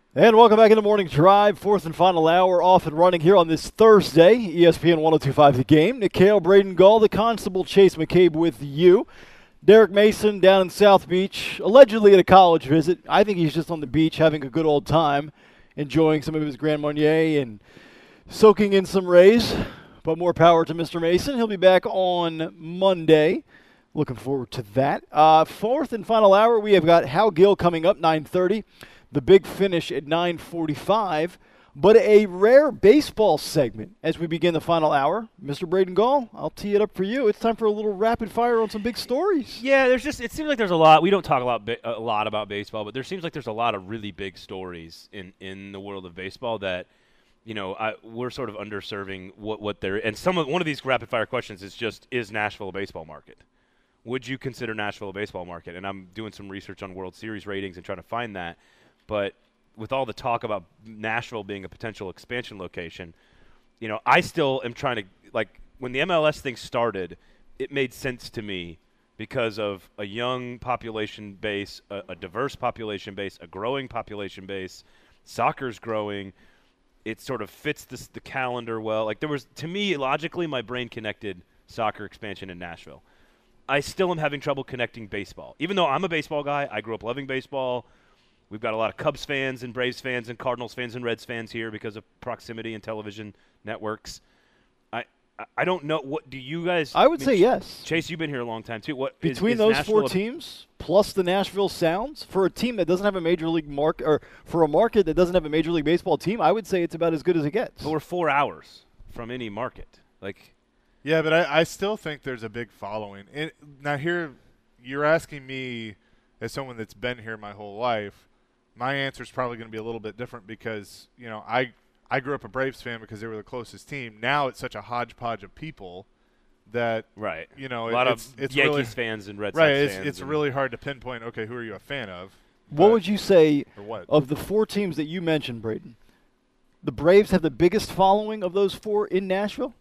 And welcome back in the morning drive, fourth and final hour, off and running here on this Thursday, ESPN 1025 The Game. Nick Kale, Braden Gall, the Constable Chase McCabe with you. Derek Mason down in South Beach, allegedly at a college visit. I think he's just on the beach having a good old time, enjoying some of his Grand Marnier and soaking in some rays. But more power to Mr. Mason. He'll be back on Monday. Looking forward to that. Fourth and final hour, we have got Hal Gill coming up, 9:30. The big finish at 9:45. But a rare baseball segment as we begin the final hour. Mr. Braden Gall, I'll tee it up for you. It's time for a little rapid fire on some big stories. Yeah, it seems like there's a lot. We don't talk a lot about baseball, but there seems like there's a lot of really big stories in the world of baseball that, we're sort of underserving what they're. And one of these rapid fire questions is Nashville a baseball market? Would you consider Nashville a baseball market? And I'm doing some research on World Series ratings and trying to find that. But with all the talk about Nashville being a potential expansion location, I still am trying to, when the MLS thing started, it made sense to me because of a young population base, a diverse population base, a growing population base. Soccer's growing. It sort of fits the calendar well. To me, logically, my brain connected soccer expansion in Nashville. I still am having trouble connecting baseball. Even though I'm a baseball guy, I grew up loving baseball. We've got a lot of Cubs fans and Braves fans and Cardinals fans and Reds fans here because of proximity and television networks. I don't know. What do you guys? I would say yes. Chase, you've been here a long time too. What between is those Nashville four teams plus the Nashville Sounds for a team that doesn't have a major league market, or for a market that doesn't have a major league baseball team, I would say it's about as good as it gets. But we're 4 hours from any market. Yeah, but I still think there's a big following. Now here, you're asking me as someone that's been here my whole life. My answer is probably going to be a little bit different because I grew up a Braves fan because they were the closest team. Now it's such a hodgepodge of people that right. A lot of it's Yankees really, fans and Red Sox right. fans. It's really hard to pinpoint. Okay, who are you a fan of? What would you say what? of the four teams that you mentioned, Braden? The Braves have the biggest following of those four in Nashville?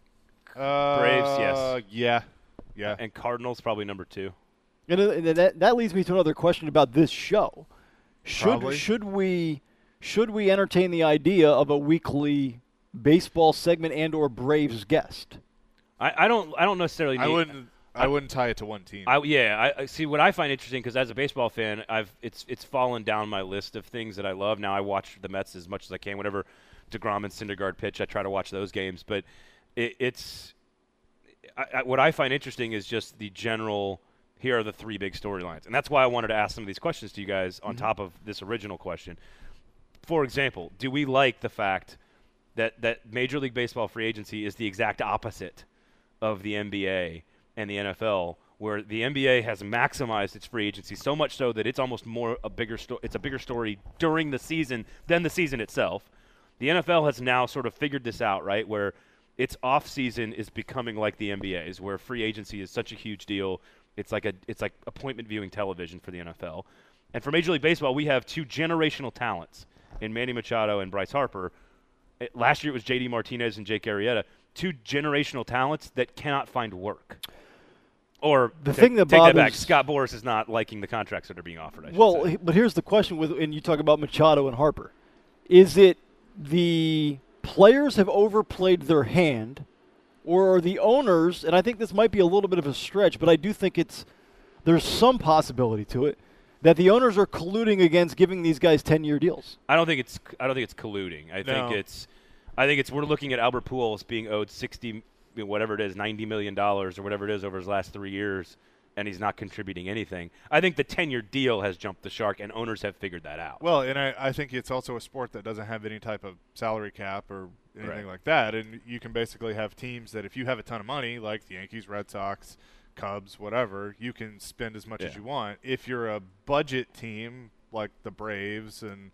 Braves, yes. Yeah. And Cardinals probably number 2. And that leads me to another question about this show. Should we entertain the idea of a weekly baseball segment and or Braves guest? I don't necessarily need. I wouldn't tie it to one team. I see what I find interesting because as a baseball fan, it's fallen down my list of things that I love. Now I watch the Mets as much as I can. Whenever DeGrom and Syndergaard pitch, I try to watch those games. But what I find interesting is just the general. Here are the 3 big storylines, and that's why I wanted to ask some of these questions to you guys on top of this original question. For example, do we like the fact that Major League Baseball free agency is the exact opposite of the NBA and the NFL, where the NBA has maximized its free agency so much so that it's almost it's a bigger story during the season than the season itself. The NFL has now sort of figured this out, right, where its off season is becoming like the NBA's, where free agency is such a huge deal. It's like appointment viewing television for the NFL. And for Major League Baseball, we have 2 generational talents in Manny Machado and Bryce Harper. Last year it was J.D. Martinez and Jake Arrieta, 2 generational talents that cannot find work. Or the thing that take bothers that back, Scott Boras is not liking the contracts that are being offered. But here's the question: and you talk about Machado and Harper, is it the players have overplayed their hand, or are the owners? And I think this might be a little bit of a stretch, but I do think there's some possibility to it that the owners are colluding against giving these guys 10-year deals. I don't think it's colluding. I think it's we're looking at Albert Pujols being owed 60, whatever it is, $90 million or whatever it is over his last 3 years, and he's not contributing anything. I think the 10-year deal has jumped the shark, and owners have figured that out. Well, and I think it's also a sport that doesn't have any type of salary cap or anything like that, and you can basically have teams that if you have a ton of money, like the Yankees, Red Sox, Cubs, whatever, you can spend as much as you want. If you're a budget team like the Braves and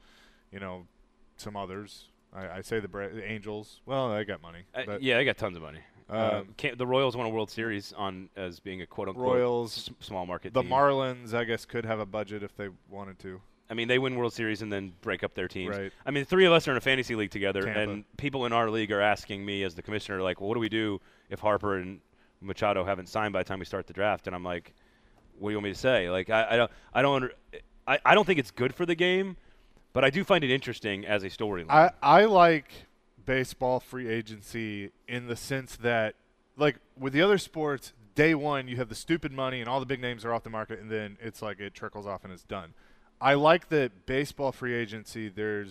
some others, I say the Angels. Well, they got money. They got tons of money. The Royals won a World Series as being a quote unquote Royals, small market. The team. Marlins, I guess, could have a budget if they wanted to. I mean, they win World Series and then break up their teams. Right. I mean, the 3 of us are in a fantasy league together, Tampa. and people in our league are asking me as the commissioner, like, well, what do we do if Harper and Machado haven't signed by the time we start the draft? And I'm like, what do you want me to say? Like, I don't think it's good for the game, But I do find it interesting as a storyline. I like baseball free agency in the sense that, like with the other sports, day one you have the stupid money and all the big names are off the market, and then it's like it trickles off and it's done. I like that baseball free agency.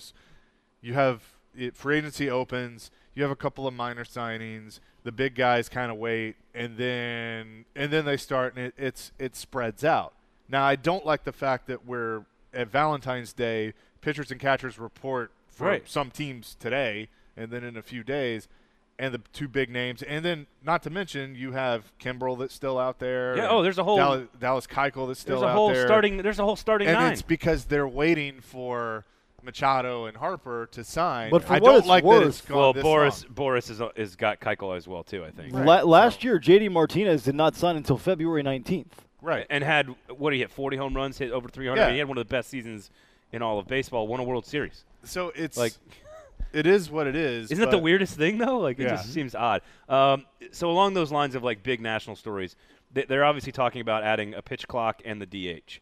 Free agency opens. You have a couple of minor signings. The big guys kind of wait, and then they start, and it spreads out. Now, I don't like the fact that we're at Valentine's Day. Pitchers and catchers report for some teams today, and then in a few days, and the two big names, and then not to mention you have Kimbrel that's still out there. Yeah. Oh, there's a whole Dallas Keuchel that's still out there. There's a whole starting and nine. It's because they're waiting for Machado and Harper to sign. But for I what don't it's like worth, that it's gone well, this Boris is got Keuchel as well too, I think. Right. Last year, J.D. Martinez did not sign until February 19th. Right. And had he hit 40 home runs, hit over 300. Yeah. I mean, he had one of the best seasons in all of baseball. Won a World Series. So it's Like, it is what it is. isn't that the weirdest thing though? Like, it Yeah. just seems odd. So along those lines of like big national stories, they're obviously talking about adding a pitch clock and the DH.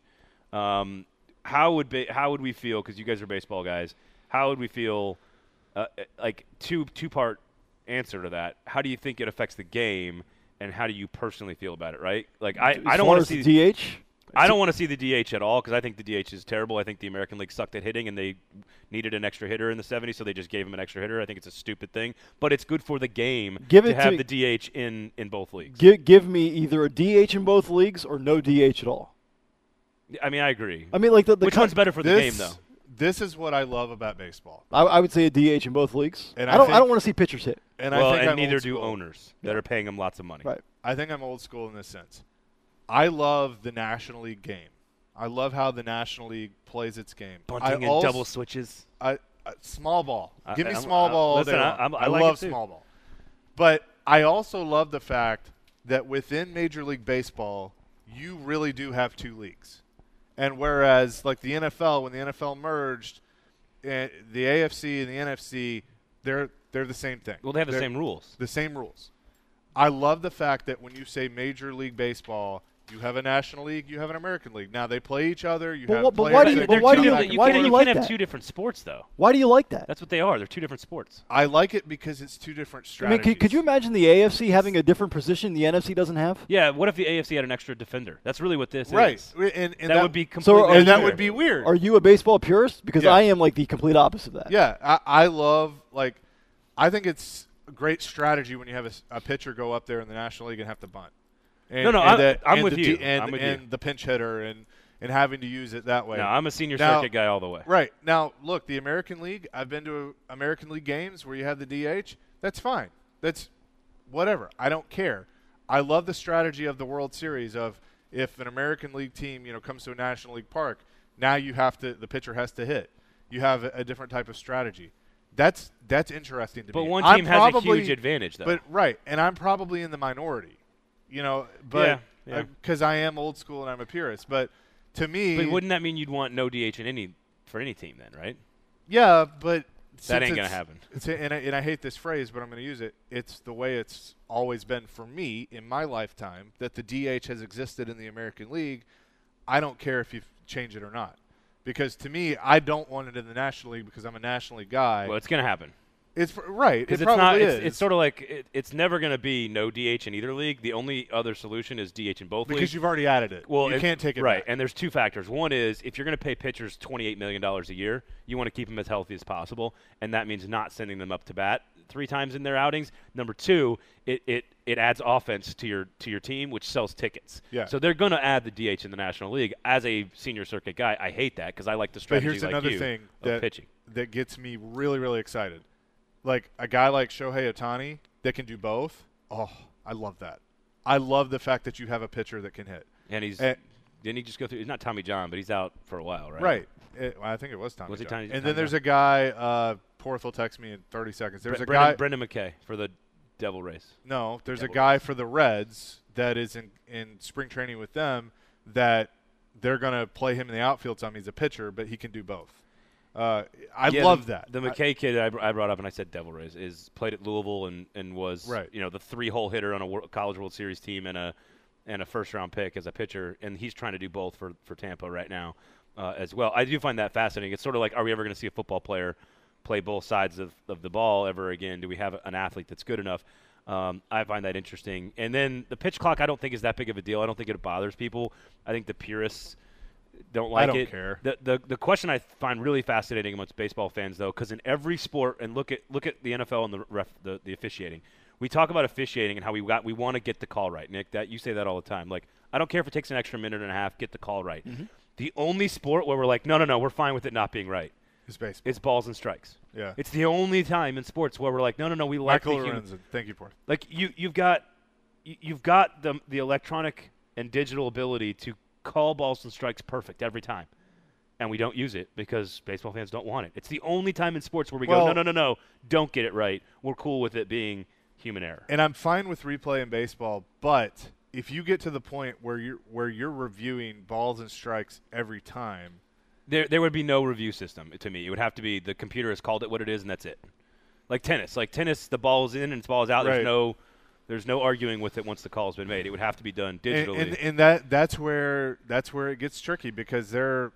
How would we feel? Because you guys are baseball guys. How would we feel? Like two-part answer to that. How do you think it affects the game, and how do you personally feel about it? Right? Like I don't want to see the DH. I don't want to see the DH at all because I think the DH is terrible. I think the American League sucked at hitting, and they needed an extra hitter in the 70s, so they just gave him an extra hitter. I think it's a stupid thing, but it's good for the game to have the DH in both leagues. Give me either a DH in both leagues or no DH at all. I mean, I agree. I mean, like which one's better for the game, though? This is what I love about baseball. I would say a DH in both leagues. And I don't want to see pitchers hit. And well, I think and I'm neither old do school. owners that are paying them lots of money. Right. I think I'm old school in this sense. I love the National League game. I love how the National League plays its game. Bunting and double switches. Small ball. Give me small ball all day long. I I like love it too. small ball. But I also love the fact that within Major League Baseball, you really do have two leagues. And whereas, like the NFL, when the NFL merged, the AFC and the NFC, they're the same thing. Well, they have the same rules. The same rules. I love the fact that when you say Major League Baseball, you have a National League, you have an American League. Now they play each other. You have but why do you- players that but why go do you- back why and do forth. you You like can't have that? two different sports, though. Why do you like that? That's what they are. They're two different sports. I like it because it's two different I strategies. mean, could you imagine the AFC having a different position the NFC doesn't have? Yeah, what if the AFC had an extra defender? That's really what this Right. is. And That would be completely So, and that unfair. would be weird. Are you a baseball purist? Because Yeah. I am like the complete opposite of that. Yeah, I love, like, I think it's a great strategy when you have a pitcher go up there in the National League and have to bunt. And, No, I'm with you. And, I'm with and you. the pinch hitter and having to use it that way. No, I'm a senior Now- circuit guy all the way. Right. Now, look, the American League, I've been to American League games where you have the DH. That's fine. That's whatever. I don't care. I love the strategy of the World Series of if an American League team, comes to a National League park, now the pitcher has to hit. You have a different type of strategy. That's interesting to me. But one I'm team has a probably- huge advantage, though. But right, and I'm probably in the minority, but Yeah. because I am old school and I'm a purist. But to me, But wouldn't that mean you'd want no DH for any team then, right? yeah, but That ain't since gonna it's- happen. And I hate this phrase, but I'm going to use it. It's the way it's always been for me in my lifetime that the DH has existed in the American League. I don't care if you change it or not, because to me, I don't want it in the National League because I'm a National League guy. Well, it's going to happen. It's right. It Because it's probably not. is. It's sort of like it's never going to be no DH in either league. The only other solution is DH in both because leagues. you've already added it. Well, you can't take it right. back. And there's two factors. One is if you're going to pay pitchers $28 million a year, you want to keep them as healthy as possible, and that means not sending them up to bat 3 times in their outings. Number two, it adds offense to your team, which sells tickets. Yeah. So they're going to add the DH in the National League. As a senior circuit guy, I hate that because I like the But strategy here's like another you thing of pitching. that gets me really, really excited. Like a guy like Shohei Ohtani that can do both. Oh, I love that. I love the fact that you have a pitcher that can hit. And didn't he just go through? He's not Tommy John, but he's out for a while, right? Right. I think it was Tommy Was it John. Tommy- And Tommy then there's John? a guy, Porth will text me in 30 seconds. There's a Brendan, guy. Brendan McKay for the Devil Rays. No, there's a Devil guy for the Reds that is in spring training with them that they're going to play him in the outfield some. He's a pitcher, but he can do both. I love that. The McKay kid I brought up, and I said Devil Rays, is played at Louisville and was Right. the 3-hole hitter on a College World Series team and a first-round pick as a pitcher, and he's trying to do both for Tampa right now. as well. I do find that fascinating. It's sort of like, are we ever going to see a football player play both sides of the ball ever again? Do we have an athlete that's good enough? I find that interesting. And then the pitch clock I don't think is that big of a deal. I don't think it bothers people. I think the purists don't like it. I don't care. The question I find really fascinating amongst baseball fans, though, because in every sport, and look at the NFL and the officiating. We talk about officiating and how we want to get the call right, Nick. That you say that all the time. Like, I don't care if it takes an extra minute and a half, get the call right. Mm-hmm. The only sport where we're like, no, we're fine with it not being right. It's baseball. It's balls and strikes. Yeah. It's the only time in sports where we're like, no, we like Michael the human. Lorenzen, thank you for it. Like you've got the electronic and digital ability to call balls and strikes perfect every time, and we don't use it because baseball fans don't want it. It's the only time in sports where we go, no, don't get it right. We're cool with it being human error. And I'm fine with replay in baseball, but if you get to the point where you're reviewing balls and strikes every time, there would be no review system to me. It would have to be the computer has called it what it is, and that's it. Like tennis, the ball's in and its ball's out. Right. There's no arguing with it once the call's been made. It would have to be done digitally. And that's where it gets tricky because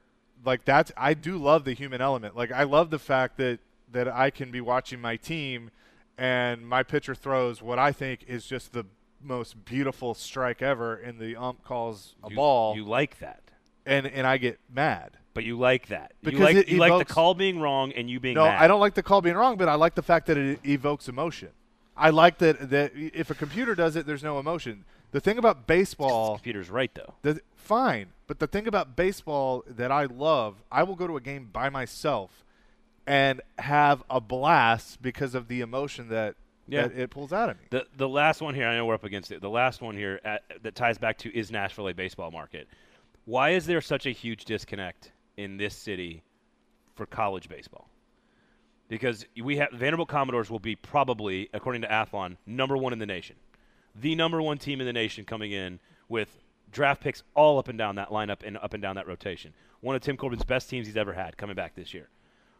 I do love the human element. Like I love the fact that I can be watching my team and my pitcher throws what I think is just the most beautiful strike ever, and the ump calls a ball. You like that. And I get mad. But you like that. Because you like the call being wrong and you being mad. No, I don't like the call being wrong, but I like the fact that it evokes emotion. I like that if a computer does it, there's no emotion. The thing about baseball... The computer's right, though. Fine. But the thing about baseball that I love, I will go to a game by myself and have a blast because of the emotion that it pulls out of me. The last one here, I know we're up against it. The last one here that ties back to is Nashville a baseball market? Why is there such a huge disconnect in this city for college baseball? Because Vanderbilt Commodores will be probably, according to Athlon, number one in the nation. The number one team in the nation coming in with draft picks all up and down that lineup and up and down that rotation. One of Tim Corbin's best teams he's ever had coming back this year.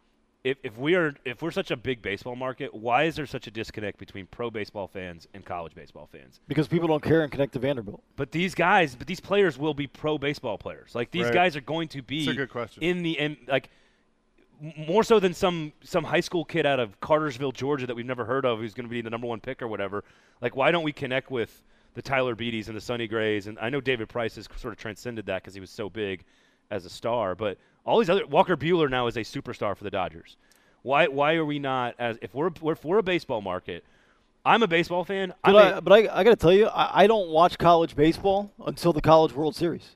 If we're such a big baseball market, why is there such a disconnect between pro baseball fans and college baseball fans? Because people don't care and connect to Vanderbilt. But these players will be pro baseball players. Like these guys are going to be That's a good question. in the end, like more so than some high school kid out of Cartersville, Georgia that we've never heard of who's going to be the number one pick or whatever. Like, why don't we connect with the Tyler Beatties and the Sonny Grays? And I know David Price has sort of transcended that because he was so big as a star. But all these other – Walker Buehler now is a superstar for the Dodgers. Why are we not – if we're a baseball market – I'm a baseball fan. But I got to tell you, I don't watch college baseball until the College World Series.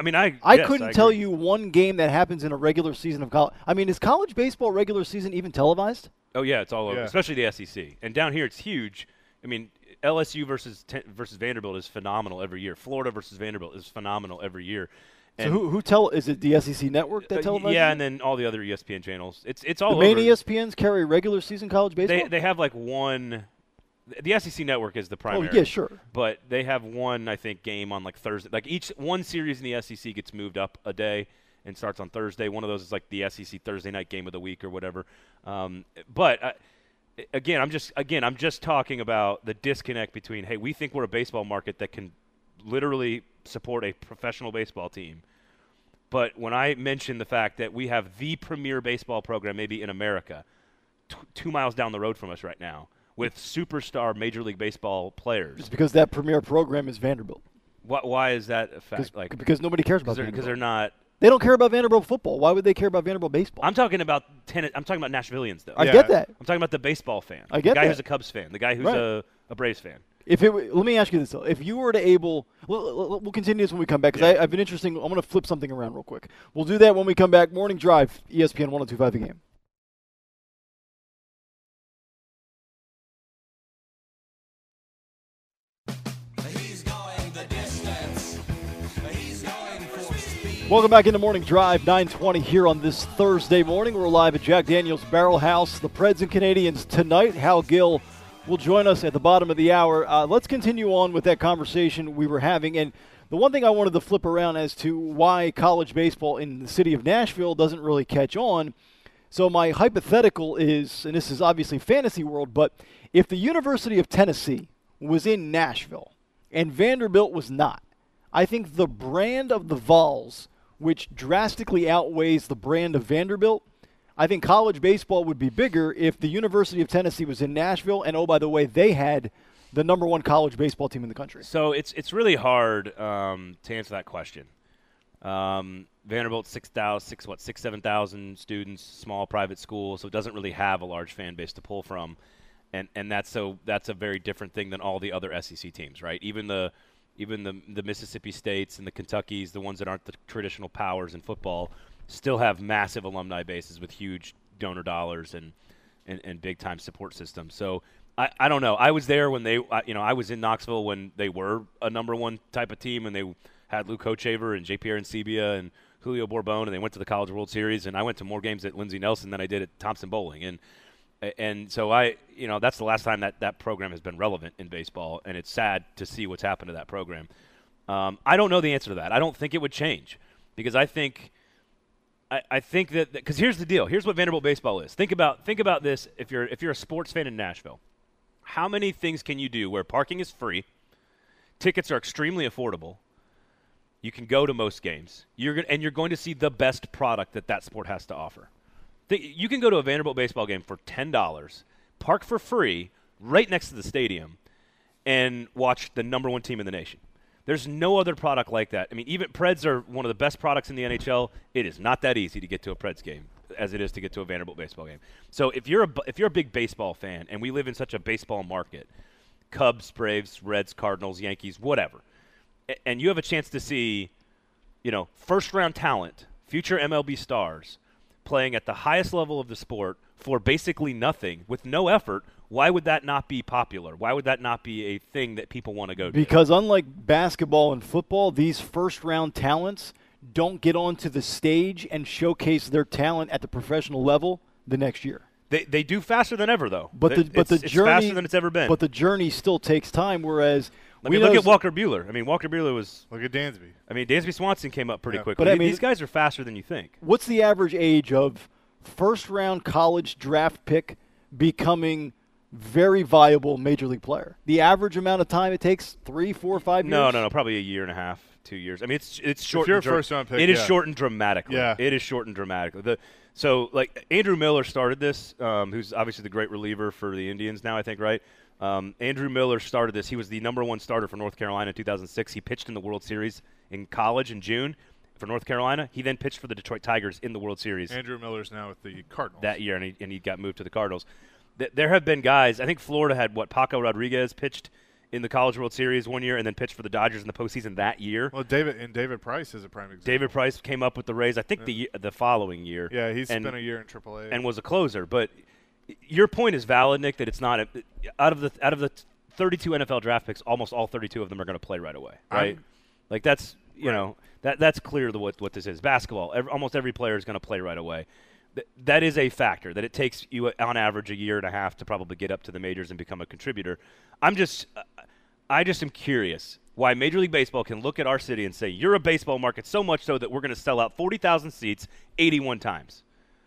I couldn't tell you one game that happens in a regular season of college. I mean, is college baseball regular season even televised? Oh, yeah, it's all over, especially the SEC. And down here, it's huge. I mean, LSU versus Vanderbilt is phenomenal every year. Florida versus Vanderbilt is phenomenal every year. And so is it the SEC network that televises? Yeah, and then all the other ESPN channels. It's all the main ESPNs carry regular season college baseball? They have like one. The SEC network is the primary. Oh, yeah, sure. But they have one, I think, game on like Thursday. Like one series in the SEC gets moved up a day and starts on Thursday. One of those is like the SEC Thursday night game of the week or whatever. But again, I'm just talking about the disconnect between, hey, we think we're a baseball market that can literally support a professional baseball team. But when I mention the fact that we have the premier baseball program maybe in America 2 miles down the road from us right now, with superstar Major League Baseball players. It's because that premier program is Vanderbilt. Why is that a fact? Because nobody cares about Vanderbilt. Because they're not. They don't care about Vanderbilt football. Why would they care about Vanderbilt baseball? I'm talking about tennis. I'm talking about Nashvillians, though. I get that. I'm talking about the baseball fan. I get the guy that. who's a Cubs fan. The guy who's a Braves fan. Let me ask you this, though. If you were to we'll continue this when we come back, because I've been interesting. I'm going to flip something around real quick. We'll do that when we come back. Morning Drive, ESPN 102.5 The Game. Welcome back into Morning Drive, 9:20 here on this Thursday morning. We're live at Jack Daniel's Barrel House. The Preds and Canadians tonight. Hal Gill will join us at the bottom of the hour. Let's continue on with that conversation we were having. And the one thing I wanted to flip around as to why college baseball in the city of Nashville doesn't really catch on. So my hypothetical is, and this is obviously fantasy world, but if the University of Tennessee was in Nashville and Vanderbilt was not, I think the brand of the Vols which drastically outweighs the brand of Vanderbilt. I think college baseball would be bigger if the University of Tennessee was in Nashville, and, oh, by the way, they had the number one college baseball team in the country. So it's really hard to answer that question. Vanderbilt, 7,000 students, small private school, so it doesn't really have a large fan base to pull from, and that's a very different thing than all the other SEC teams, right? Even the Mississippi States and the Kentuckys, the ones that aren't the traditional powers in football, still have massive alumni bases with huge donor dollars and big time support systems. So I don't know. I was there when I was in Knoxville when they were a number one type of team, and they had Luke Hochaver and J. Pierre Ancibia and Julio Borbon, and they went to the College World Series, and I went to more games at Lindsey Nelson than I did at Thompson Bowling. And so that's the last time that program has been relevant in baseball, and it's sad to see what's happened to that program. I don't know the answer to that. I don't think it would change, because I think that because here's the deal. Here's what Vanderbilt baseball is. Think about this. If you're a sports fan in Nashville, how many things can you do where parking is free, tickets are extremely affordable, you can go to most games, you're going to see the best product that sport has to offer. You can go to a Vanderbilt baseball game for $10, park for free right next to the stadium, and watch the number one team in the nation. There's no other product like that. I mean, even Preds are one of the best products in the NHL. It is not that easy to get to a Preds game as it is to get to a Vanderbilt baseball game. So if you're a big baseball fan, and we live in such a baseball market, Cubs, Braves, Reds, Cardinals, Yankees, whatever, and you have a chance to see, first-round talent, future MLB stars, playing at the highest level of the sport for basically nothing, with no effort, why would that not be popular? Why would that not be a thing that people want to go to? Because unlike basketball and football, these first-round talents don't get onto the stage and showcase their talent at the professional level the next year. They do faster than ever, though. It's journey, faster than it's ever been. But the journey still takes time, whereas look at Walker Buehler. I mean, Walker Buehler was – Look at Dansby. I mean, Dansby Swanson came up pretty quickly. But these guys are faster than you think. What's the average age of first-round college draft pick becoming very viable major league player? The average amount of time it takes, 3, 4, 5 years? No, probably a year and a half, 2 years. I mean, it's short. If you're a first-round pick, it is shortened dramatically. Yeah. It is shortened dramatically. So, Andrew Miller started this, who's obviously the great reliever for the Indians now, I think, right? Andrew Miller started this. He was the number one starter for North Carolina in 2006. He pitched in the World Series in college in June for North Carolina. He then pitched for the Detroit Tigers in the World Series. Andrew Miller's now with the Cardinals. That year, and he got moved to the Cardinals. There have been guys, I think Florida had, Paco Rodriguez pitched in the College World Series one year and then pitched for the Dodgers in the postseason that year. Well, David Price is a prime example. David Price came up with the Rays, I think, the following year. Yeah, he's spent a year in AAA. And was a closer. But your point is valid, Nick, that it's not out of the 32 NFL draft picks, almost all 32 of them are going to play right away, right? That's that's clear what this is. Basketball, almost every player is going to play right away. That is a factor, that it takes you on average a year and a half to probably get up to the majors and become a contributor. I just am curious why Major League Baseball can look at our city and say, you're a baseball market so much so that we're going to sell out 40,000 seats 81 times,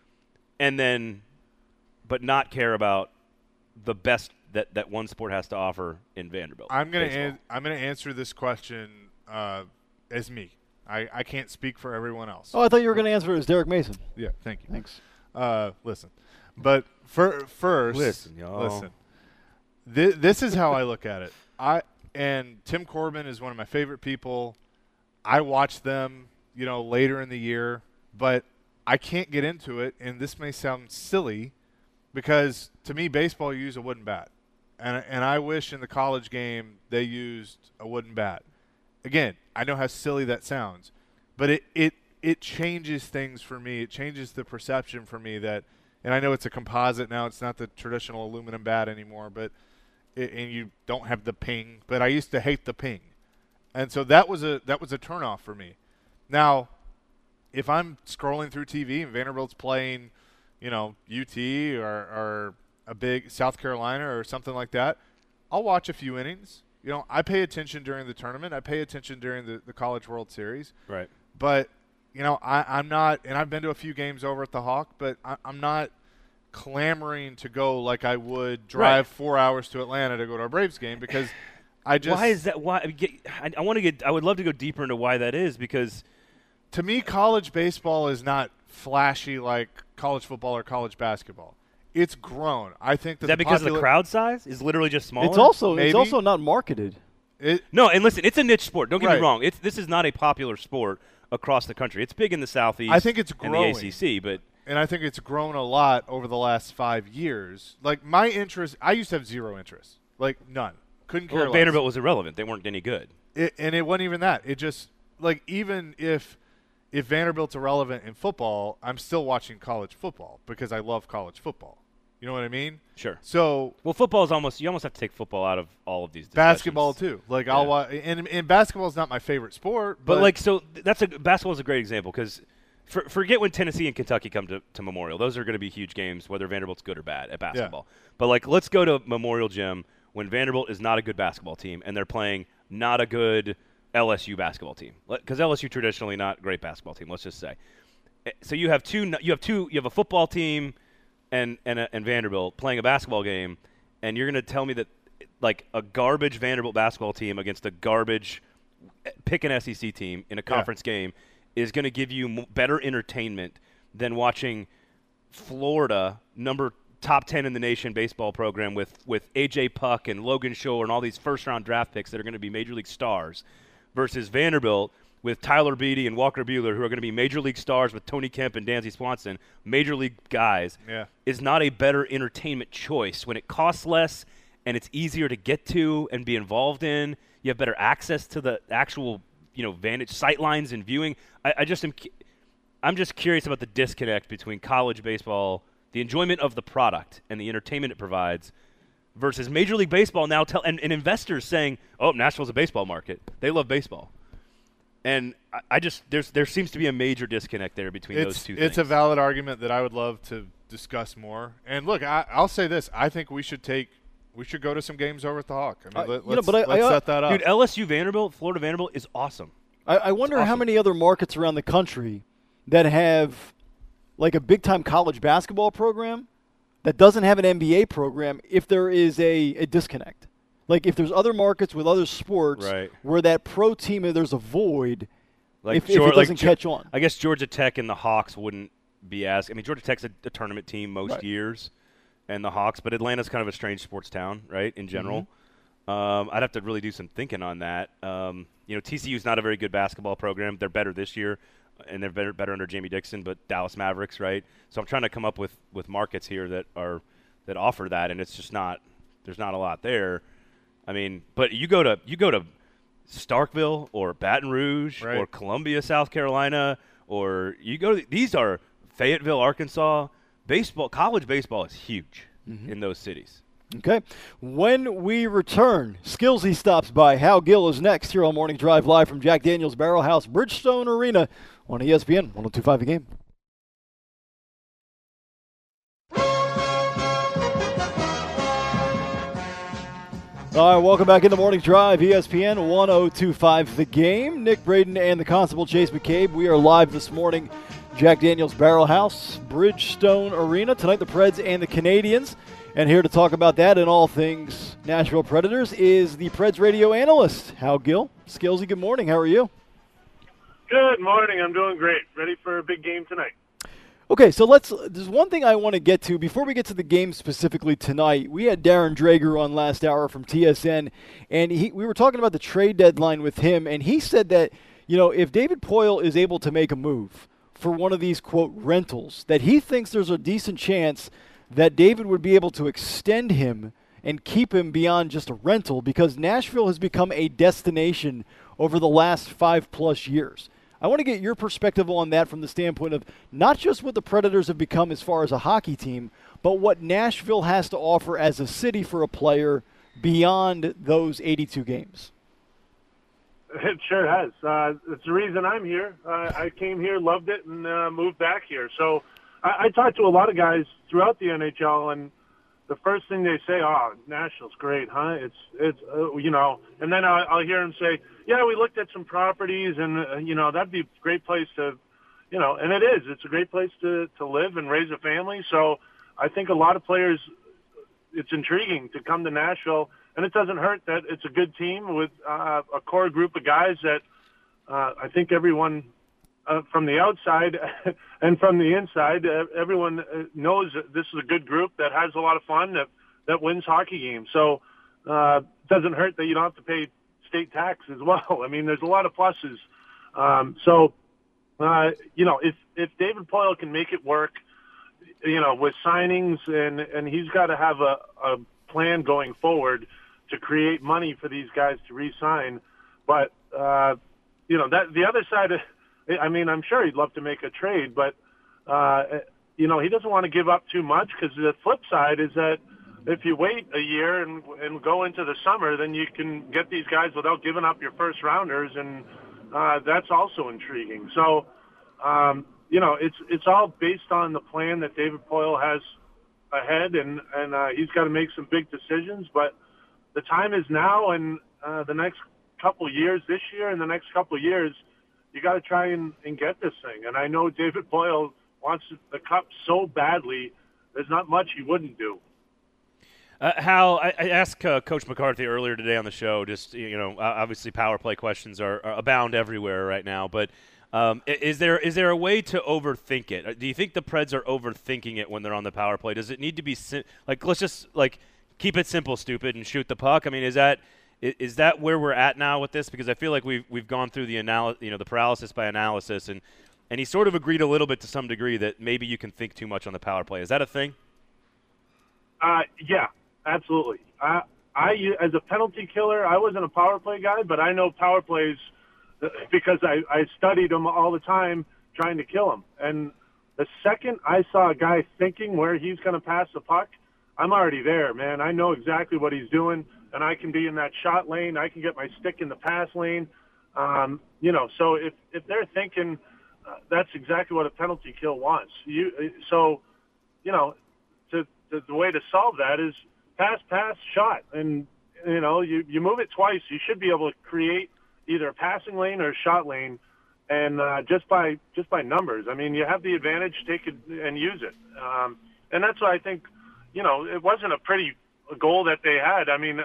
but not care about the best that one sport has to offer in Vanderbilt. I'm going to answer this question as me. I can't speak for everyone else. Oh, I thought you were going to answer it as Derek Mason. Yeah, thank you. Thanks. Listen, but first, listen, y'all. Listen. This is how I look at it. And Tim Corbin is one of my favorite people. I watch them, later in the year, but I can't get into it. And this may sound silly, because to me, baseball, you use a wooden bat, and I wish in the college game they used a wooden bat. Again, I know how silly that sounds, but it changes things for me. It changes the perception for me that, and I know it's a composite now. It's not the traditional aluminum bat anymore, but and you don't have the ping. But I used to hate the ping, and so that was a turnoff for me. Now, if I'm scrolling through TV and Vanderbilt's playing, UT or a big South Carolina or something like that, I'll watch a few innings. I pay attention during the tournament. I pay attention during the College World Series. Right. But, I'm not – and I've been to a few games over at the Hawk, but I'm not clamoring to go like I would drive 4 hours to Atlanta to go to a Braves game, because I just – Why is that? Why? I would love to go deeper into why that is, because to me, college baseball is not flashy like college football or college basketball. It's grown. I think that Is that because of the crowd size? Is literally just smaller? It's also Maybe. not marketed. No, and listen, it's a niche sport. Don't get Right. me wrong. This is not a popular sport across the country. It's big in the Southeast. I think it's and growing. the ACC, but And I think it's grown a lot over the last 5 years. Like, my interest, I used to have zero interest. Like, none. Couldn't care less. Vanderbilt was irrelevant. They weren't any good. And it wasn't even that. It just, like, even if Vanderbilt's irrelevant in football, I'm still watching college football because I love college football. You know what I mean? Sure. So Well, football is you almost have to take football out of all of these discussions. basketball too. Like, I'll watch, and basketball is not my favorite sport. But like, so basketball is a great example because forget when Tennessee and Kentucky come to Memorial. Those are going to be huge games, whether Vanderbilt's good or bad at basketball. But like, let's go to Memorial Gym when Vanderbilt is not a good basketball team and they're playing not a good LSU basketball team, because LSU traditionally not a great basketball team. Let's just say. So you have a football team and Vanderbilt playing a basketball game, and you're going to tell me that like a garbage Vanderbilt basketball team against a garbage pick an SEC team in a conference game is going to give you better entertainment than watching Florida, top 10 in the nation baseball program with AJ Puck and Logan Shore and all these first-round draft picks that are going to be major league stars, versus Vanderbilt with Tyler Beatty and Walker Buehler, who are going to be major league stars with Tony Kemp and Dansby Swanson, major league guys, is not a better entertainment choice when it costs less and it's easier to get to and be involved in. You have better access to the actual, vantage sight lines and viewing. I'm just curious about the disconnect between college baseball, the enjoyment of the product and the entertainment it provides, versus Major League Baseball now and investors saying, "Oh, Nashville's a baseball market. They love baseball." And there seems to be a major disconnect there between those two things. It's a valid argument that I would love to discuss more. And look, I'll say this: I think we should go to some games over at the Hawk. I mean, let's set that up. Dude, LSU Vanderbilt, Florida Vanderbilt is awesome. I wonder how many other markets around the country that have like a big-time college basketball program that doesn't have an NBA program if there is a disconnect. Like if there's other markets with other sports where that pro team, there's a void if it doesn't catch on. I guess Georgia Tech and the Hawks wouldn't be as – I mean, Georgia Tech's a tournament team most years and the Hawks, but Atlanta's kind of a strange sports town, right, in general. I'd have to really do some thinking on that. TCU's not a very good basketball program. They're better this year, and they're better under Jamie Dixon, but Dallas Mavericks, right? So I'm trying to come up with markets here that offer that, and it's just not – there's not a lot there. I mean, but you go to Starkville or Baton Rouge or Columbia, South Carolina, or you go to these are Fayetteville, Arkansas. College baseball is huge in those cities. Okay. When we return, Skillsy stops by. Hal Gill is next here on Morning Drive live from Jack Daniels Barrel House, Bridgestone Arena on ESPN 102.5 The Game. All right, welcome back into Morning Drive, ESPN 102.5 The Game. Nick Braden and the Constable Chase McCabe. We are live this morning, Jack Daniels Barrel House, Bridgestone Arena. Tonight, the Preds and the Canadians. And here to talk about that and all things Nashville Predators is the Preds radio analyst, Hal Gill. Skillsy, good morning. How are you? Good morning. I'm doing great. Ready for a big game tonight. Okay, so there's one thing I want to get to. Before we get to the game specifically tonight, we had Darren Drager on last hour from TSN, and we were talking about the trade deadline with him, and he said that, if David Poile is able to make a move for one of these, quote, rentals, that he thinks there's a decent chance that David would be able to extend him and keep him beyond just a rental because Nashville has become a destination over the last 5+ years. I want to get your perspective on that from the standpoint of not just what the Predators have become as far as a hockey team, but what Nashville has to offer as a city for a player beyond those 82 games. It sure has. It's the reason I'm here. I came here, loved it, and moved back here. So I talked to a lot of guys throughout the NHL, and the first thing they say, "Oh, Nashville's great, huh?" It's and then I'll hear them say, "Yeah, we looked at some properties, and that'd be a great place to, and it is. It's a great place to live and raise a family." So I think a lot of players, it's intriguing to come to Nashville, and it doesn't hurt that it's a good team with a core group of guys that I think everyone from the outside and from the inside, everyone knows that this is a good group that has a lot of fun, that wins hockey games. So it doesn't hurt that you don't have to pay state tax as well. I mean, there's a lot of pluses. If David Poile can make it work, with signings, and he's got to have a plan going forward to create money for these guys to re-sign. But, that the other side, I'm sure he'd love to make a trade, but, he doesn't want to give up too much, because the flip side is that if you wait a year and go into the summer, then you can get these guys without giving up your first rounders, and that's also intriguing. So, it's all based on the plan that David Poile has ahead, and he's got to make some big decisions. But the time is now, and the next couple of years, this year and the next couple of years, you got to try and get this thing. And I know David Poile wants the cup so badly, there's not much he wouldn't do. Hal, I asked Coach McCarthy earlier today on the show, just, obviously power play questions are abound everywhere right now, but is there a way to overthink it? Do you think the Preds are overthinking it when they're on the power play? Does it need to be let's just keep it simple, stupid, and shoot the puck? I mean, is that where we're at now with this? Because I feel like we've gone through the paralysis by analysis, and he sort of agreed a little bit to some degree that maybe you can think too much on the power play. Is that a thing? Yeah, absolutely. I as a penalty killer, I wasn't a power play guy, but I know power plays because I studied them all the time trying to kill them. And the second I saw a guy thinking where he's going to pass the puck, I'm already there, man. I know exactly what he's doing, and I can be in that shot lane. I can get my stick in the pass lane. So if they're thinking, that's exactly what a penalty kill wants. The way to solve that is pass, shot. And, you move it twice, you should be able to create either a passing lane or a shot lane, and just by numbers. I mean, you have the advantage, take it and use it. And that's why I think, it wasn't a pretty goal that they had. I mean,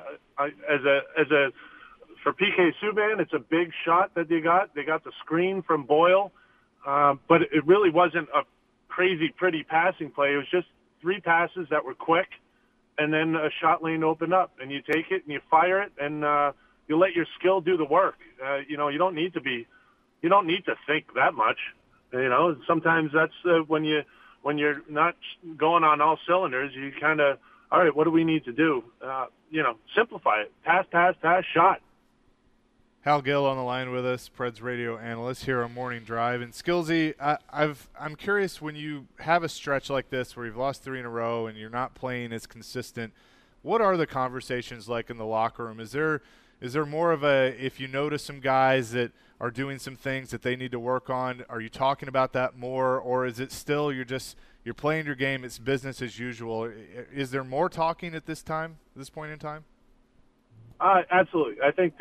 for PK Subban, it's a big shot that they got. They got the screen from Boyle, but it really wasn't a crazy pretty passing play. It was just 3 passes that were quick, and then a shot lane opened up, and you take it and you fire it, and you let your skill do the work. You don't need to think that much. Sometimes that's when you're not going on all cylinders, you kind of, all right, what do we need to do? Simplify it. Pass, shot. Hal Gill on the line with us, Preds radio analyst here on Morning Drive. And Skillsy, I'm curious, when you have a stretch like this where you've lost 3 in a row and you're not playing as consistent, what are the conversations like in the locker room? Is there more of if you notice some guys that are doing some things that they need to work on, are you talking about that more, or is it still you're playing your game, it's business as usual? Is there more talking at this point in time? Absolutely. I think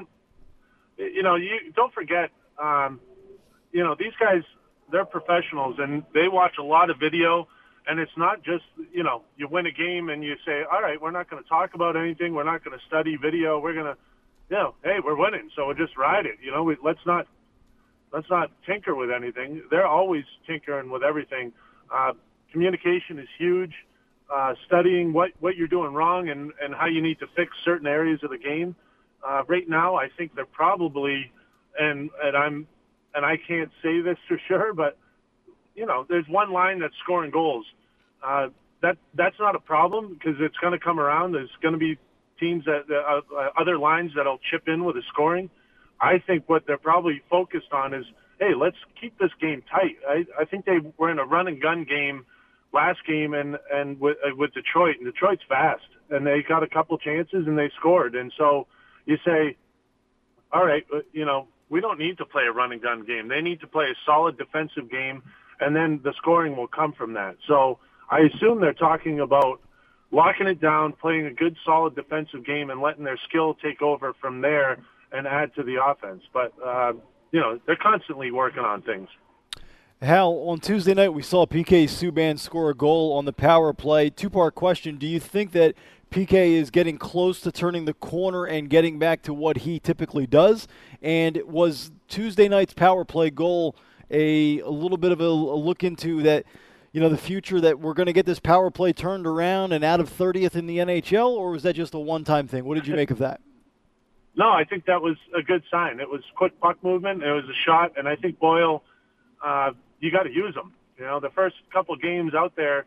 you don't forget, these guys, they're professionals, and they watch a lot of video, and it's not just, you win a game and you say, all right, we're not going to talk about anything. We're not going to study video. We're going to, hey, we're winning, so we'll just ride it. Let's not tinker with anything. They're always tinkering with everything. Communication is huge. Studying what you're doing wrong and how you need to fix certain areas of the game. Right now, I think they're probably, and I can't say this for sure, but there's one line that's scoring goals. That's not a problem because it's going to come around. There's going to be teams other lines that'll chip in with the scoring. I think what they're probably focused on is, hey, let's keep this game tight. I think they were in a run and gun game last game and with Detroit, and Detroit's fast, and they got a couple chances and they scored. And so you say, all right, we don't need to play a run and gun game. They need to play a solid defensive game, and then the scoring will come from that. So I assume they're talking about locking it down, playing a good, solid defensive game, and letting their skill take over from there and add to the offense. But, they're constantly working on things. Hal, on Tuesday night we saw PK Subban score a goal on the power play. 2-part question. Do you think that PK is getting close to turning the corner and getting back to what he typically does? And was Tuesday night's power play goal a little bit of a look into that, the future that we're going to get this power play turned around and out of 30th in the NHL, or was that just a one-time thing? What did you make of that? No, I think that was a good sign. It was quick puck movement. It was a shot, and I think Boyle, you got to use him. The first couple games out there,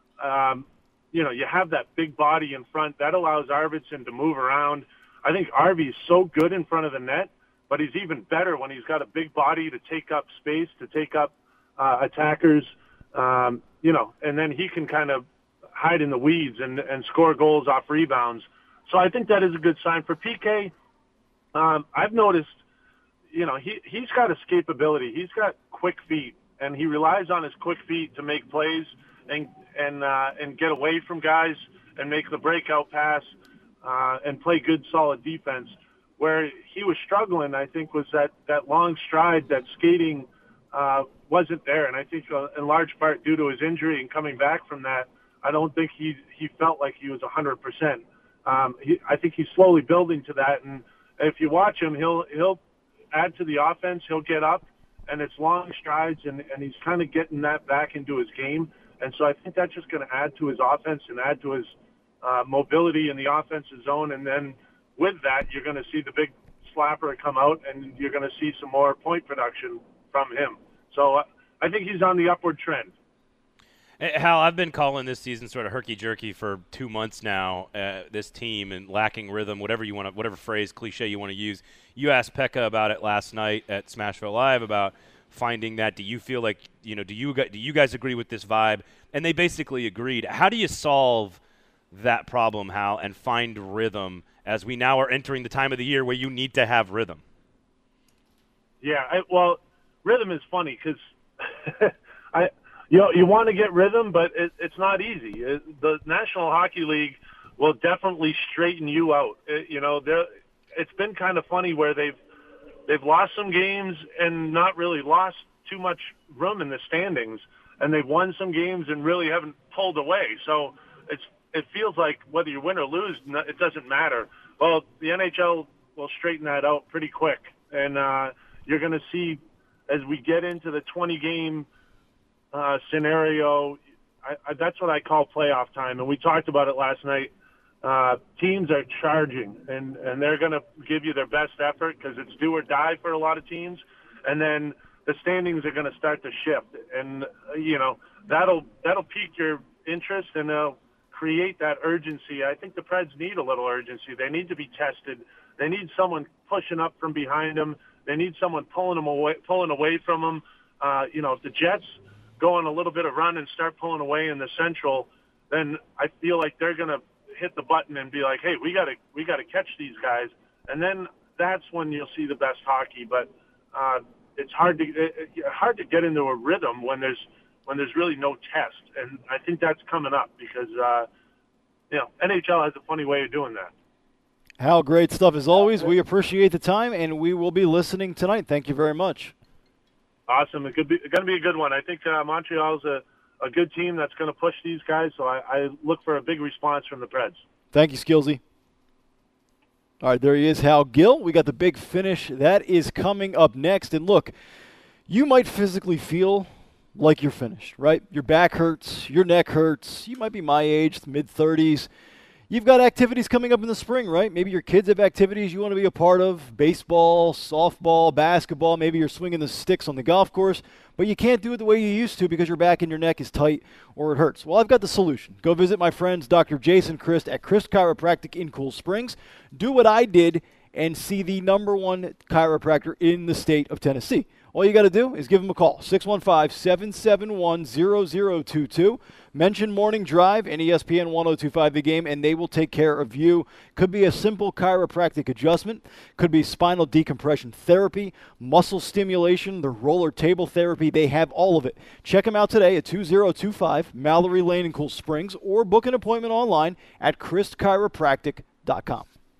you have that big body in front. That allows Arvidsson to move around. I think Arvy's so good in front of the net, but he's even better when he's got a big body to take up space, to take up attackers, and then he can kind of hide in the weeds and score goals off rebounds. So I think that is a good sign. For PK, I've noticed, he's got escapability. He's got quick feet, and he relies on his quick feet to make plays and get away from guys and make the breakout pass and play good, solid defense. Where he was struggling, I think, was that long stride, that skating wasn't there. And I think in large part due to his injury and coming back from that, I don't think he felt like he was 100%. I think he's slowly building to that. And if you watch him, he'll add to the offense. He'll get up, and it's long strides, and he's kind of getting that back into his game. And so I think that's just going to add to his offense and add to his mobility in the offensive zone. And then with that, you're going to see the big slapper come out, and you're going to see some more point production from him. So I think he's on the upward trend. Hal, I've been calling this season sort of herky-jerky for 2 months now, this team, and lacking rhythm, whatever phrase, cliche you want to use. You asked Pekka about it last night at Smashville Live about finding that. Do you feel like, do you guys agree with this vibe? And they basically agreed. How do you solve that problem, Hal, and find rhythm as we now are entering the time of the year where you need to have rhythm? Yeah, rhythm is funny because you want to get rhythm, but it's not easy. The National Hockey League will definitely straighten you out. It's been kind of funny where they've lost some games and not really lost too much room in the standings, and they've won some games and really haven't pulled away. So it feels like whether you win or lose, it doesn't matter. Well, the NHL will straighten that out pretty quick, and you're going to see as we get into the 20-game scenario, that's what I call playoff time, and we talked about it last night. Teams are charging, and they're going to give you their best effort because it's do or die for a lot of teams, and then the standings are going to start to shift, and that'll pique your interest, and they'll create that urgency. I think the Preds need a little urgency. They need to be tested. They need someone pushing up from behind them. They need someone pulling away from them. If the Jets go on a little bit of run and start pulling away in the Central, then I feel like they're going to hit the button and be like, hey, we got to catch these guys. And then that's when you'll see the best hockey. But it's hard to get into a rhythm when there's really no test. And I think that's coming up because NHL has a funny way of doing that. Hal, great stuff as always. We appreciate the time, and we will be listening tonight. Thank you very much. Awesome. It's going to be a good one. I think Montreal's a good team that's going to push these guys, so I look for a big response from the Preds. Thank you, Skillsy. All right, there he is, Hal Gill. We got the big finish. That is coming up next. And look, you might physically feel like you're finished, right? Your back hurts, your neck hurts. You might be my age, mid-30s. You've got activities coming up in the spring, right? Maybe your kids have activities you want to be a part of, baseball, softball, basketball. Maybe you're swinging the sticks on the golf course, but you can't do it the way you used to because your back and your neck is tight or it hurts. Well, I've got the solution. Go visit my friends Dr. Jason Christ at Christ Chiropractic in Cool Springs. Do what I did and see the #1 chiropractor in the state of Tennessee. All you got to do is give them a call, 615-771-0022. Mention Morning Drive and ESPN 102.5 The Game, and they will take care of you. Could be a simple chiropractic adjustment. Could be spinal decompression therapy, muscle stimulation, the roller table therapy. They have all of it. Check them out today at 2025 Mallory Lane in Cool Springs, or book an appointment online at chrischiropractic.com.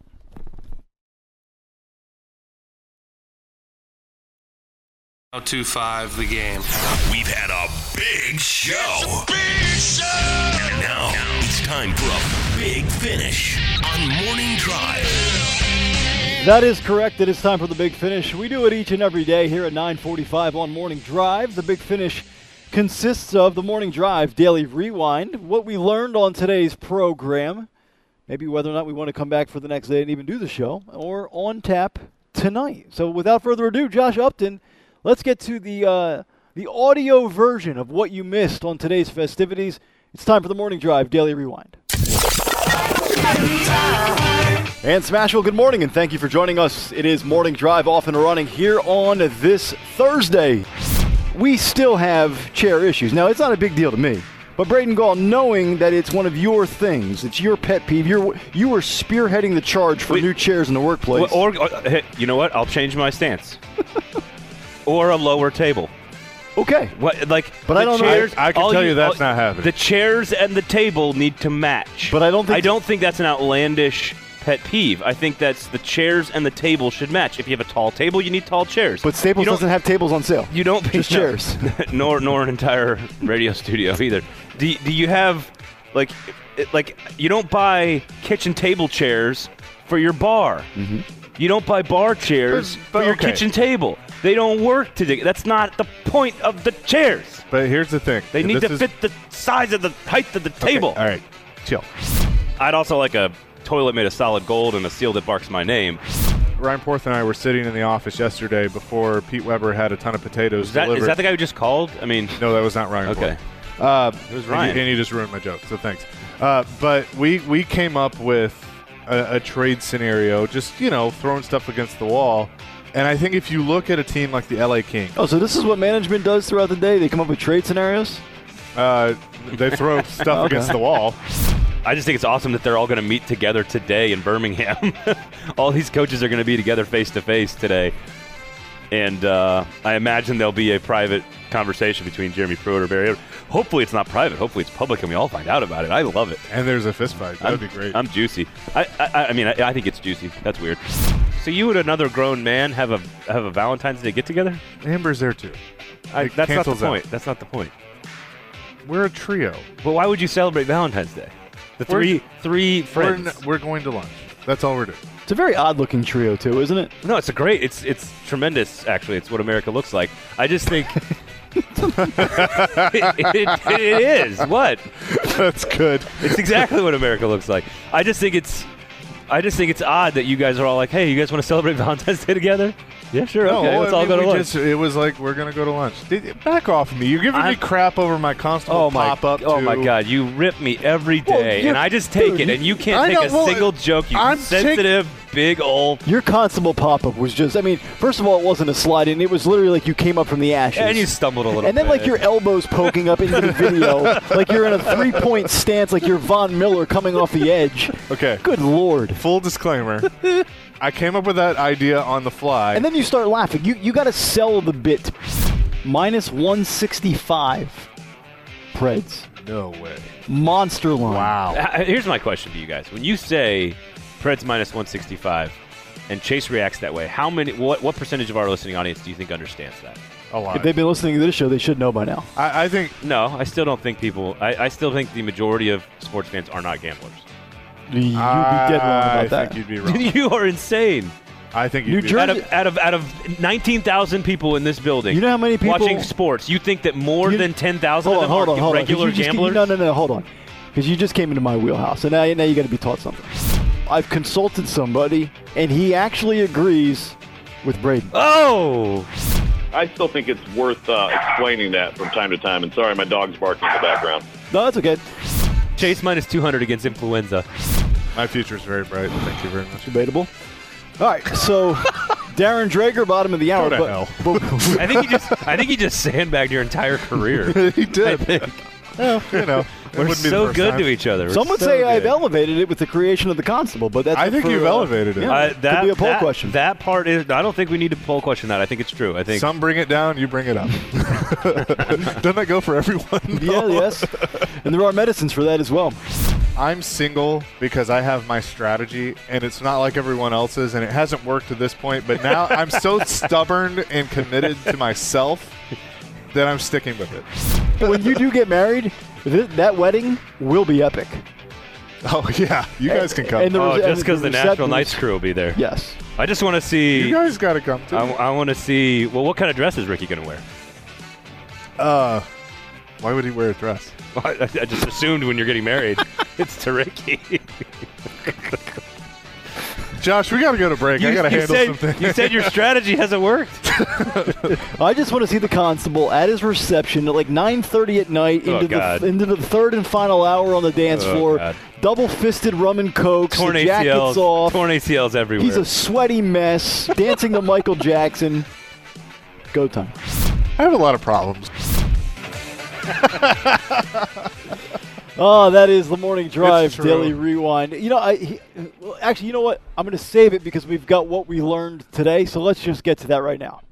102.5 The Game. We've had a big show. It's a big show. And now it's time for a big finish on Morning Drive. That is correct. It is time for the Big Finish. We do it each and every day here at 9:45 on Morning Drive. The Big Finish consists of the Morning Drive Daily Rewind, what we learned on today's program, maybe whether or not we want to come back for the next day and even do the show, or on tap tonight. So without further ado, Josh Upton, let's get to the audio version of what you missed on today's festivities. It's time for the Morning Drive Daily Rewind. And Smashville, good morning, and thank you for joining us. It is Morning Drive off and running here on this Thursday. We still have chair issues. Now, it's not a big deal to me, but Braden Gall, knowing that it's one of your things, it's your pet peeve, you were spearheading the charge for new chairs in the workplace. Or hey, you know what? I'll change my stance. Or a lower table. Okay. What, like, but I don't chairs, know. I can tell you that's not happening. The chairs and the table need to match. But I don't think that's an outlandish pet peeve. I think that's the chairs and the table should match. If you have a tall table, you need tall chairs. But Staples doesn't have tables on sale. You don't just chairs. nor an entire radio studio either. Do you have like you don't buy kitchen table chairs for your bar. Mm-hmm. You don't buy bar chairs for your kitchen table. They don't work together. That's not the point of the chairs. But here's the thing. They need to fit the size of the height of the table. All right, chill. I'd also like a toilet made of solid gold and a seal that barks my name. Ryan Porth and I were sitting in the office yesterday before Pete Weber had a ton of potatoes delivered. Is that the guy who just called? I mean, no, that was not Ryan. Okay. Porth. It was Ryan. And he just ruined my joke, so thanks. But we came up with a trade scenario, just, throwing stuff against the wall. And I think if you look at a team like the LA Kings. Oh, so this is what management does throughout the day? They come up with trade scenarios? They throw stuff against the wall. I just think it's awesome that they're all going to meet together today in Birmingham. All these coaches are going to be together face-to-face today. And I imagine there'll be a private conversation between Jeremy Pruitt or Barry. Hopefully it's not private. Hopefully it's public and we all find out about it. I love it. And there's a fist fight. That would be great. I'm juicy. I mean, I think it's juicy. That's weird. So you and another grown man have a Valentine's Day get-together? Amber's there, too. That's not the point. That's not the point. We're a trio. But why would you celebrate Valentine's Day? The three friends. We're going to lunch. That's all we're doing. It's a very odd-looking trio, too, isn't it? No, it's it's tremendous, actually. It's what America looks like. I just think it is. What? That's good. It's exactly what America looks like. I just think it's odd that you guys are all like, hey, you guys want to celebrate Valentine's Day together? Yeah, sure. Okay, let's all go to lunch. It was like, we're going to go to lunch. Back off of me. You're giving me crap over my Constable pop-up. Oh, my God. You rip me every day, and I just take it, and you can't take a single joke, you sensitive, big old... Your Constable pop-up was just... I mean, first of all, it wasn't a slide-in. It was literally like you came up from the ashes. And you stumbled a little bit. And then, like, your elbows poking up into the video. Like you're in a three-point stance, like you're Von Miller coming off the edge. Okay. Good Lord. Full disclaimer. I came up with that idea on the fly. And then you start laughing. You got to sell the bit. Minus 165. Preds. No way. Monster line. Wow. Here's my question to you guys. When you say Preds minus 165 and Chase reacts that way, what percentage of our listening audience do you think understands that? A lot. If they've been listening to this show, they should know by now. I think... No, I still don't think people... I still think the majority of sports fans are not gamblers. You'd be dead wrong about that. I think you'd be wrong. You are insane. I think you'd be out of 19,000 people in this building, you know how many people watching sports, you think that more than 10,000 of them are regular gamblers? No, hold on. Because you just came into my wheelhouse, and now you got to be taught something. I've consulted somebody, and he actually agrees with Braden. Oh! I still think it's worth explaining that from time to time. And sorry, my dog's barking in the background. No, that's okay. Chase minus 200 against influenza. My future is very bright. Thank you very much. Debatable. All right, so Darren Drager, bottom of the hour. Go to hell. I think he just sandbagged your entire career. He did. I think. Well, we're so good to each other. Some would say I've elevated it with the creation of the Constable, but that's... I think you've elevated it. Yeah, could be a poll question. That part is... I don't think we need to poll question that. I think it's true. I think some bring it down, you bring it up. Doesn't that go for everyone? Yeah, yes. And there are medicines for that as well. I'm single because I have my strategy, and it's not like everyone else's, and it hasn't worked to this point, but now I'm so stubborn and committed to myself that I'm sticking with it. When you do get married, that wedding will be epic. Oh, yeah. You guys can come. Just because the National Nights crew will be there. Yes. I just want to see. You guys got to come to. I want to see. Well, what kind of dress is Ricky going to wear? Why would he wear a dress? Well, I just assumed when you're getting married, it's to Ricky. Josh, we got to go to break. I got to handle something. You said your strategy hasn't worked. I just want to see the constable at his reception at like 9:30 at night into the third and final hour on the dance floor. God. Double-fisted rum and cokes, Torn the jacket's ACLs, off. torn ACLs everywhere. He's a sweaty mess, dancing to Michael Jackson. Go time. I have a lot of problems. Oh, that is the Morning Drive It's true. Daily Rewind. You know, actually, you know what? I'm going to save it because we've got what we learned today, so let's just get to that right now.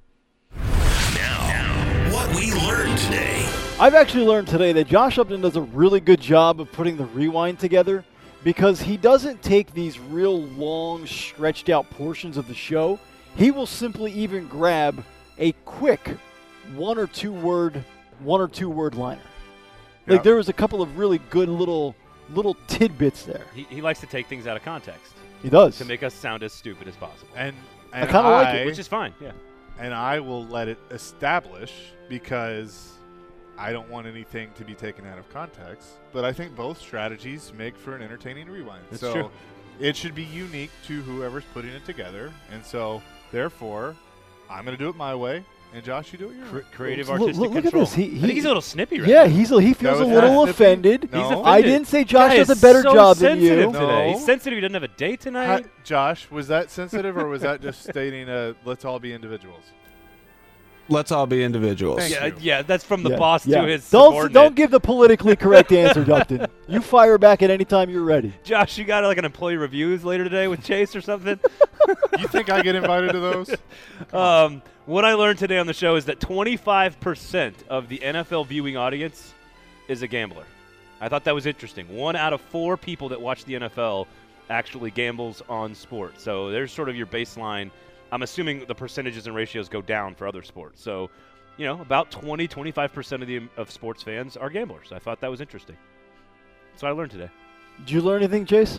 Now, what we learned today. I've actually learned today that Josh Upton does a really good job of putting the rewind together because he doesn't take these real long, stretched out portions of the show. He will simply even grab a quick one or two word liner. Like there was a couple of really good little tidbits there. He likes to take things out of context. He does. To make us sound as stupid as possible. And I kind of like it. Which is fine, yeah. And I will let it establish because I don't want anything to be taken out of context. But I think both strategies make for an entertaining rewind. That's so true. It should be unique to whoever's putting it together. And so, therefore, I'm going to do it my way. And Josh, you do it your way. Creative Look- artistic look at control. this. I think he's a little snippy right Yeah, now. he feels a was little not offended. No. He's offended. I didn't say Josh Guy does a is better so job than sensitive you. today. No. He's sensitive. He doesn't have a date tonight. Josh, was that sensitive or was that just stating let's all be individuals? Let's all be individuals. Thank you. Yeah, that's from the boss Yeah. to his Don't subordinate. give the politically correct answer, Upton. You fire back at any time you're ready. Josh, you got like an employee reviews later today with Chase or something? You think I get invited to those? What I learned today on the show is that 25% of the NFL viewing audience is a gambler. I thought that was interesting. 1 out of 4 people that watch the NFL actually gambles on sports. So there's sort of your baseline. I'm assuming the percentages and ratios go down for other sports. So, about 20-25% of sports fans are gamblers. I thought that was interesting. That's what I learned today. Did you learn anything, Chase?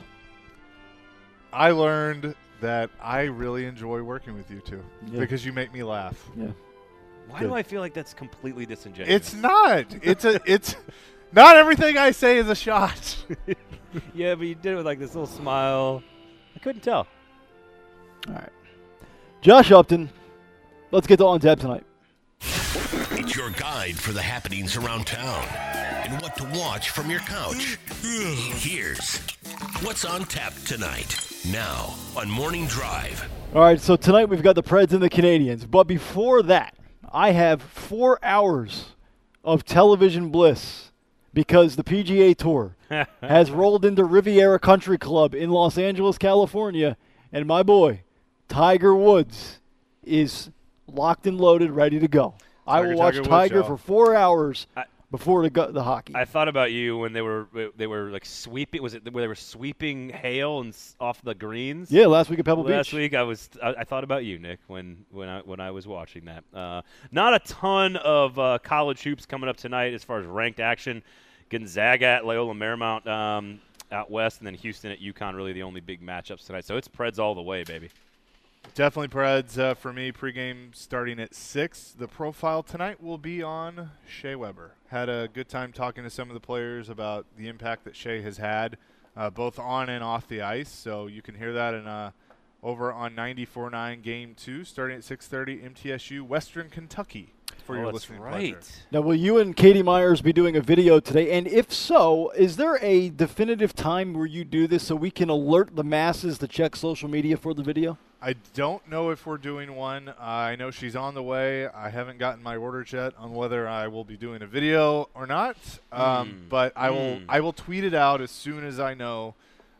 I learned that I really enjoy working with you two because you make me laugh. Yeah. Why Good. do I feel like that's completely disingenuous? It's not. It's not everything I say is a shot. Yeah, but you did it with like this little smile. I couldn't tell. All right. Josh Upton, let's get to On Tap tonight. It's your guide for the happenings around town and what to watch from your couch. Here's what's on tap tonight. Now on Morning Drive. All right, so tonight we've got the Preds and the Canadians. But before that, I have 4 hours of television bliss because the PGA Tour has rolled into Riviera Country Club in Los Angeles, California, and my boy, Tiger Woods, is locked and loaded, ready to go. I will watch Tiger for 4 hours before the hockey. I thought about you when they were like sweeping. Was it where they were sweeping hail and off the greens? Yeah, last week at Pebble Beach. Last week I thought about you, Nick, when I was watching that. Not a ton of college hoops coming up tonight as far as ranked action. Gonzaga at Loyola Marymount out west, and then Houston at UConn. Really the only big matchups tonight. So it's Preds all the way, baby. Definitely Preds for me. Pregame starting at 6. The profile tonight will be on Shea Weber. Had a good time talking to some of the players about the impact that Shea has had, both on and off the ice. So you can hear that in over on 94.9 Game 2, starting at 6:30, MTSU, Western Kentucky, for your listening pleasure. Now, will you and Katie Myers be doing a video today? And if so, is there a definitive time where you do this so we can alert the masses to check social media for the video? I don't know if we're doing one. I know she's on the way. I haven't gotten my orders yet on whether I will be doing a video or not. But I will tweet it out as soon as I know.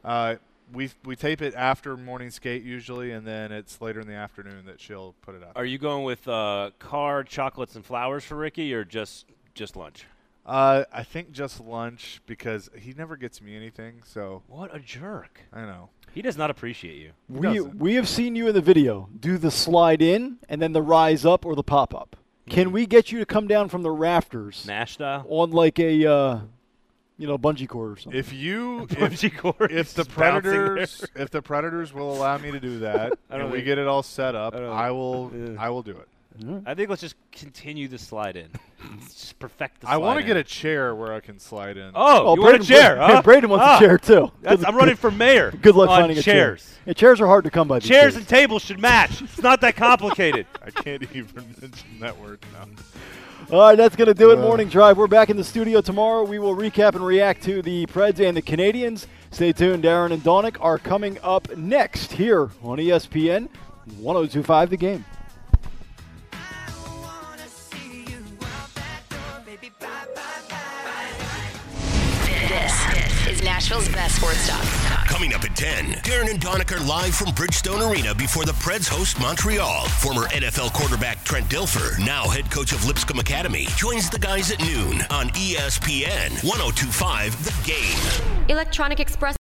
We tape it after morning skate usually, and then it's later in the afternoon that she'll put it out. Are you going with card, chocolates, and flowers for Ricky, or just lunch? I think just lunch because he never gets me anything. So What a jerk! I know. He does not appreciate you. We have seen you in the video do the slide in and then the rise up or the pop up. Can we get you to come down from the rafters Nash style? on like a bungee cord or something. If Bungee cord if the just bouncing Predators will allow me to do that and we get it all set up, I will do it. I think let's just continue the slide in. Just perfect the slide I want to in. get a chair where I can slide in. Oh, you want a chair, huh? Braden wants a chair, too. I'm running for mayor. Good luck on finding chairs. a chair. Yeah, chairs are hard to come by these Chairs days. and tables should match. It's not that complicated. I can't even mention that word now. All right, that's going to do it. Morning Drive. We're back in the studio tomorrow. We will recap and react to the Preds and the Canadians. Stay tuned. Darren and Donick are coming up next here on ESPN 102.5 The Game. This is Nashville's best sports talk. Coming up at 10, Darren and Donick are live from Bridgestone Arena before the Preds host Montreal. Former NFL quarterback Trent Dilfer, now head coach of Lipscomb Academy, joins the guys at noon on ESPN 102.5 The Game. Electronic Express